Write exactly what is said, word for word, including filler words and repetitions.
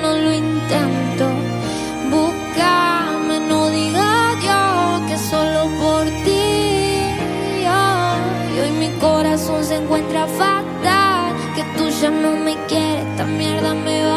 menos lo intento. Búscame, no diga yo que solo por ti. Oh, y hoy mi corazón se encuentra fatal, que tú ya no me quieres, esta mierda me va